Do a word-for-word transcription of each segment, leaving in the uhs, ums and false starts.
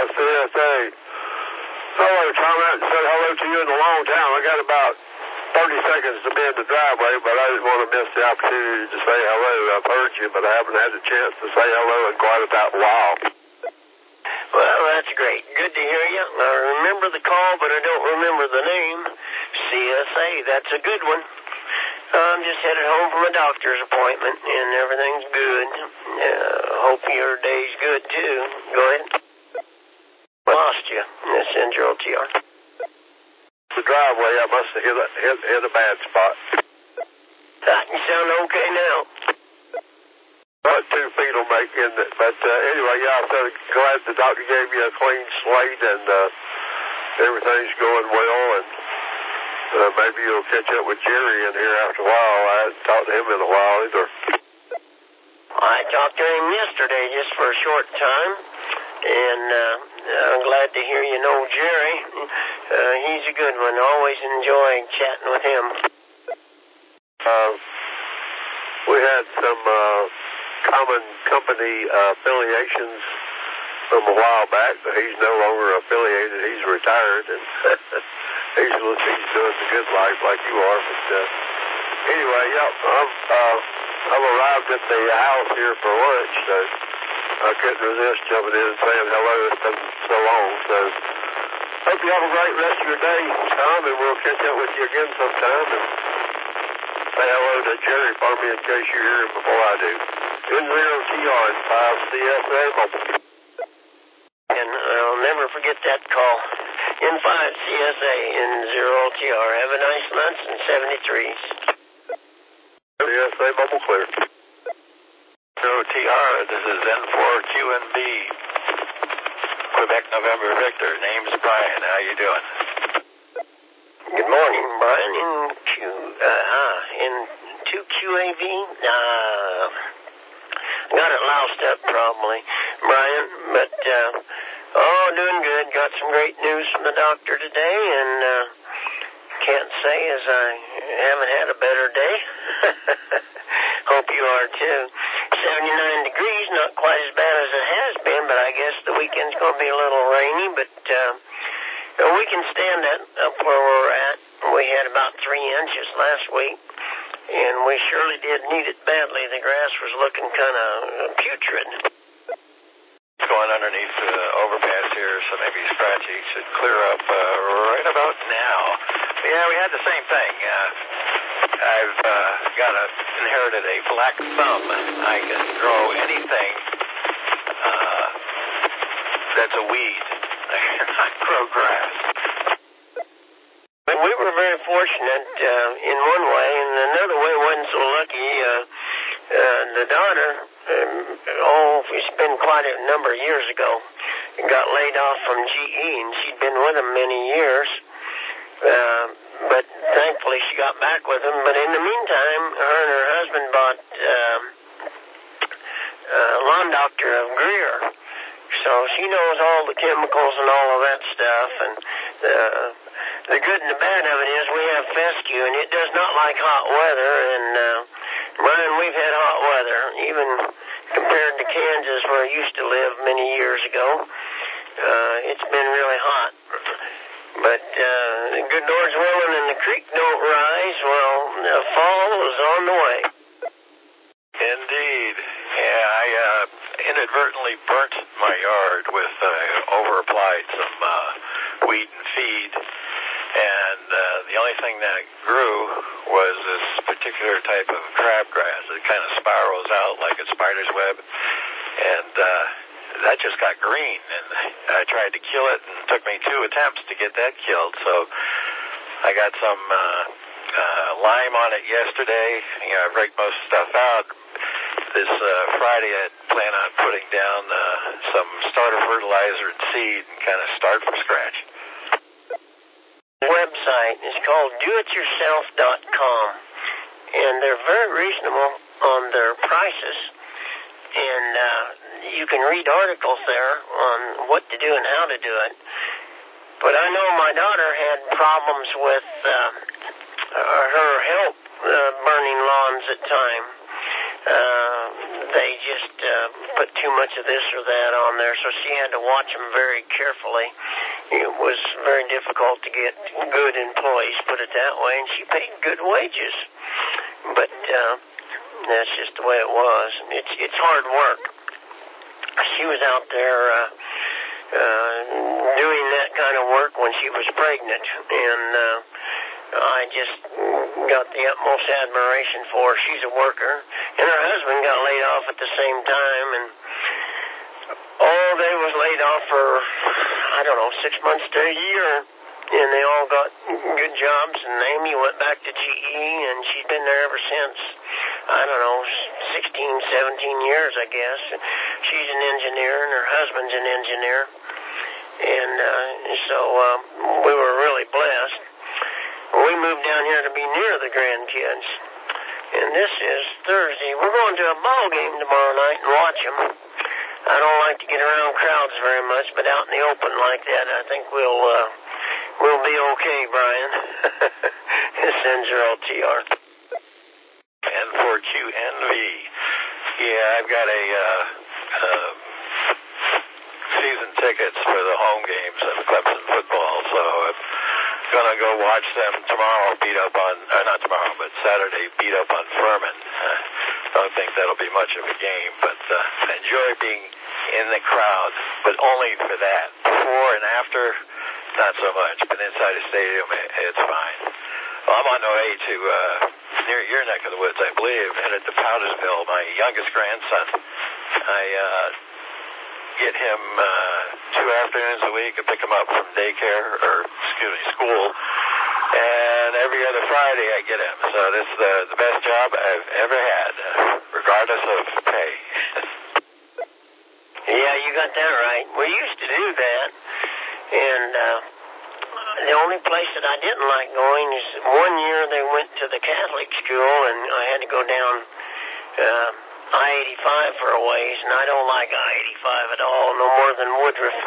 C S A. Hello, Tom. I haven't said hello to you in a long time. I got about thirty seconds to be in the driveway, but I didn't want to miss the opportunity to say hello. I've heard you, but I haven't had a chance to say hello in quite about a while. Well, that's great. Good to hear you. I remember the call, but I don't remember the name. C S A, that's a good one. I'm just headed home from a doctor's appointment, and everything's good. Uh, hope your day's good, too. Go ahead. Lost you. That's N zero T R. The driveway, I must have hit a, hit, hit a bad spot. Uh, you sound okay now. About two feet will make in it. But uh, anyway, yeah, I'm so glad the doctor gave me a clean slate, and uh, everything's going well, and uh, maybe you'll catch up with Jerry in here after a while. I hadn't talked to him in a while either. I talked to him yesterday just for a short time, and uh, I'm glad to hear you know Jerry. Uh, he's a good one. Always enjoy chatting with him. Uh, we had some uh, common company uh, affiliations from a while back, but he's no longer affiliated. He's retired, and he's, he's doing the good life like you are. But uh, anyway, yeah, I'm, uh, I've arrived at the house here for lunch, so I couldn't resist jumping in and saying hello. It's been so long. So hope you have a great rest of your day, Tom, and we'll catch up with you again sometime. And say hello to Jerry for me in case you hear him before I do. N zero T R and five C S A mobile. And I'll never forget that call. N five C S A, N zero T R. Have a nice lunch and seventy-threes. C S A mobile clear. zero T R, this is N four Q N B. Quebec November Victor. Name's Brian. How you doing? Good morning, Brian. In Q, uh, ah, in two Q A V. Uh, got it loused up probably, Brian. But uh, oh, doing good. Got some great news from the doctor today, and uh, can't say as I haven't had a better day. Hope you are too. seventy-nine degrees, not quite as bad as it has been, but I guess the weekend's going to be a little rainy, but uh, we can stand that up where we're at. We had about three inches last week, and we surely did need it badly. The grass was looking kind of putrid. It's going underneath the overpass here, so maybe Scratchy should clear up uh, right about now. But yeah, we had the same thing. Uh, I've uh, got a, inherited a black thumb. I can grow anything uh, that's a weed. I cannot grow grass. But we were very fortunate uh, in one way, and another way wasn't so lucky. Uh, uh, the daughter, um, oh, it's been quite a number of years ago, got laid off from G E, and she'd been with them many years. Uh, but thankfully she got back with him. But in the meantime, her and her husband bought uh, uh, lawn doctor of Greer. So she knows all the chemicals and all of that stuff. And uh, the good and the bad of it is we have fescue, and it does not like hot weather. And uh, Brian, we've had hot weather, even compared to Kansas where I used to live many years ago. Uh, it's been really hot. But uh, the good Lord's willing and the creek don't rise, well, the fall is on the way. Indeed. Yeah, I uh, inadvertently burnt my yard with, uh, over-applied some uh, weed and feed. And uh, the only thing that grew was this particular type of crabgrass. It kind of spirals out like a spider's web. And uh, that just got green, and I tried to kill it, and it took me two attempts to get that killed. So I got some uh, uh, lime on it yesterday. You know, I raked most stuff out. This uh, Friday, I plan on putting down uh, some starter fertilizer and seed and kind of start from scratch. The website is called do it yourself dot com, and they're very reasonable on their prices. And uh, you can read articles there on what to do and how to do it. But I know my daughter had problems with uh, her help uh, burning lawns at times. uh, they just uh, put too much of this or that on there, so she had to watch them very carefully. It was very difficult to get good employees, put it that way, and she paid good wages. But uh, that's just the way it was. It's it's hard work. She was out there uh, uh, doing that kind of work when she was pregnant, and uh, I just got the utmost admiration for her. She's a worker, and her husband got laid off at the same time, and oh, they was laid off for, I don't know, six months to a year, and they all got good jobs, and Amy went back to G E, and she's been there ever since. I don't know, sixteen, seventeen years, I guess. She's an engineer, and her husband's an engineer, and uh, so uh, we were really blessed. We moved down here to be near the grandkids, and this is Thursday. We're going to a ball game tomorrow night and watch them. I don't like to get around crowds very much, but out in the open like that, I think we'll uh, we'll be okay, Brian. It's N zero T R. N four Q N V. Yeah, I've got a uh, uh, season tickets for the home games of Clemson football, so I'm going to go watch them tomorrow, beat up on, or not tomorrow, but Saturday, beat up on Furman. Uh, don't think that'll be much of a game, but uh, enjoy being in the crowd, but only for that. Before and after, not so much, but inside the stadium, it, it's fine. Well, I'm on the way to uh, near your neck of the woods, I believe, headed to Powdersville. My youngest grandson, I uh, get him uh, two afternoons a week and pick him up from daycare, or excuse me, school, and every other Friday I get him. So this is the, the best job I've ever had, uh, regardless of pay. Yeah, you got that right. We used to do that, and uh, the only place that I didn't like going is one year they went to the Catholic school, and I had to go down uh, I eighty-five for a ways, and I don't like I eighty-five at all, no more than Woodruff.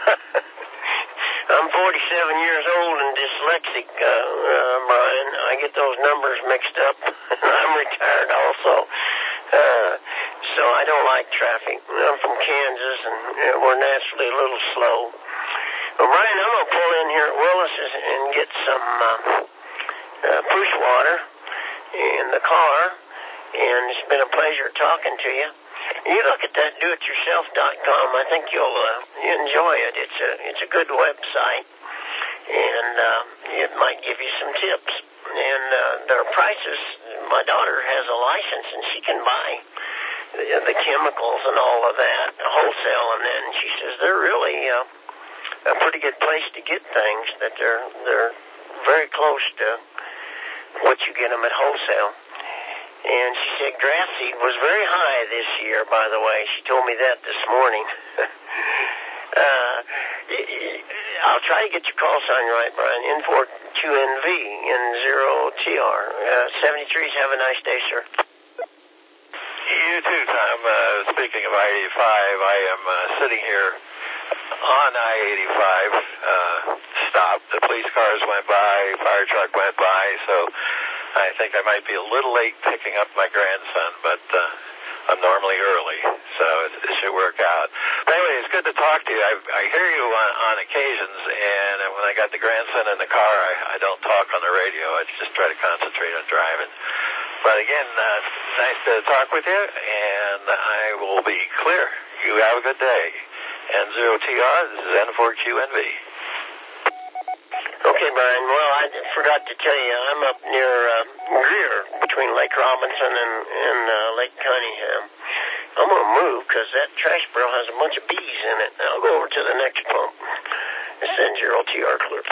I'm forty-seven years old and dyslexic, uh, uh, Brian. I get those numbers mixed up. I'm retired also. Uh, so I don't like traffic. I'm from Kansas, and uh, we're naturally a little slow. Well, Brian, I'm going to pull in here at Willis's and get some uh, uh, push water in the car, and it's been a pleasure talking to you. You look at that do it yourself dot com. I think you'll uh, enjoy it. It's a it's a good website, and uh, it might give you some tips. And uh, their prices, my daughter has a license, and she can buy the, the chemicals and all of that wholesale, and then she says they're really uh, a pretty good place to get things, that they're they're very close to what you get them at wholesale. And she said grass seed was very high this year, by the way. She told me that this morning. uh, I'll try to get your call sign right, Brian. N four Q N V, N zero T R. Uh, seventy-threes, have a nice day, sir. You too, Tom. Uh, speaking of I eighty-five, I am uh, sitting here on I eighty-five, uh, stopped. The police cars went by, fire truck went by, so I think I might be a little late picking up my grandson, but uh, I'm normally early, so it, it should work out. But anyway, it's good to talk to you. I, I hear you on, on occasions, and when I got the grandson in the car, I, I don't talk on the radio. I just try to concentrate on driving. But again, uh, nice to talk with you, and I will be clear. You have a good day. N zero T R, this is N four Q N V. Okay, Brian. Well, I forgot to tell you, I'm up near uh, Greer, between Lake Robinson and, and uh, Lake Cunningham. I'm going to move because that trash barrel has a bunch of bees in it. I'll go over to the next pump. It's N zero T R clear.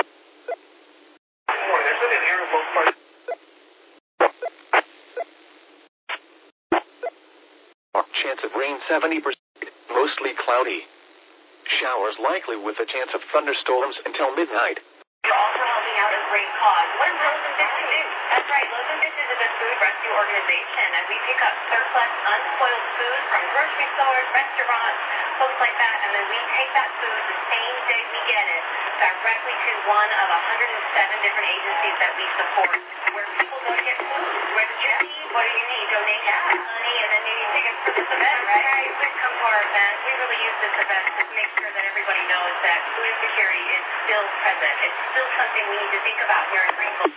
Chance of rain seventy percent, mostly cloudy. Showers likely with a chance of thunderstorms until midnight. You're also helping out a great cause. What does Loaves and Fish do? That's right, Loaves and Fish is a food rescue organization, and we pick up surplus, unspoiled food from grocery stores, restaurants, folks like that, and then we take that food the same day we get it directly to one of one hundred seven different agencies that we support, where people go want to get food. Where did you need? What do you need? Donate gas, money, and then maybe tickets for this event, right? Right. Please come to our event. We really use this event to make sure that everybody knows that food insecurity is still present. It's still something we need to think about here in Greenville.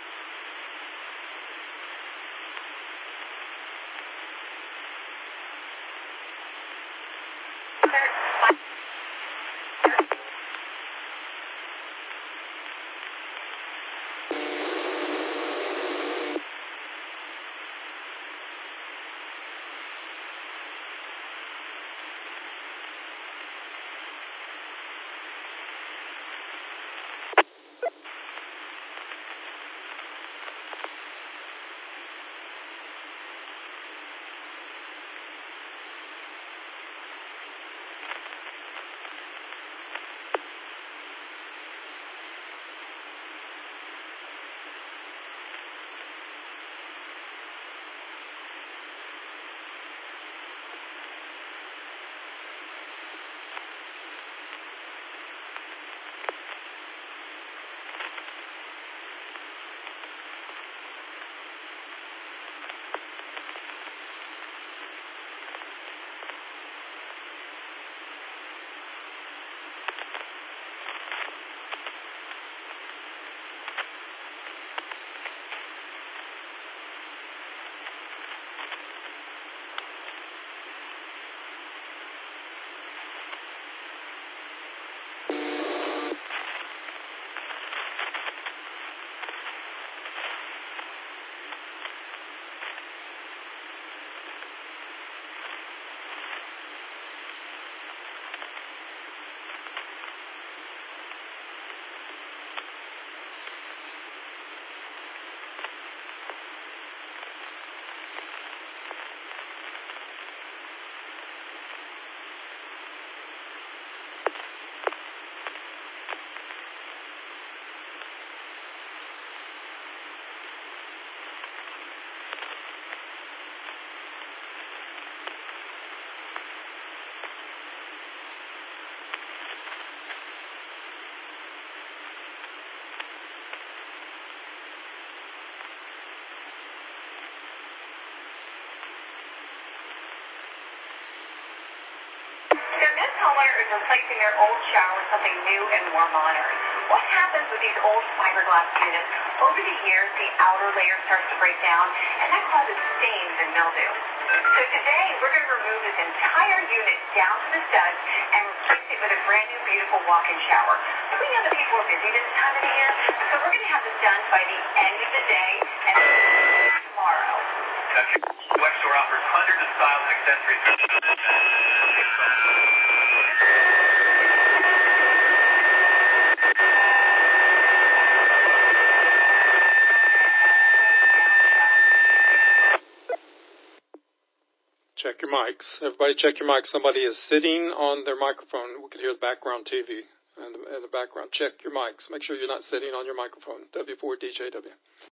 This homeowner is replacing their old shower with something new and more modern. What happens with these old fiberglass units? Over the years, the outer layer starts to break down, and that causes stains and mildew. So today, we're going to remove this entire unit down to the studs and replace it with a brand new, beautiful walk-in shower. We know that people are busy this time of the year, so we're going to have this done by the end of the day and tomorrow. Wexor offers hundreds of styles and accessories. Check your mics. Everybody check your mics. Somebody is sitting on their microphone. We can hear the background T V and the, and the background. Check your mics. Make sure you're not sitting on your microphone. W four D J W.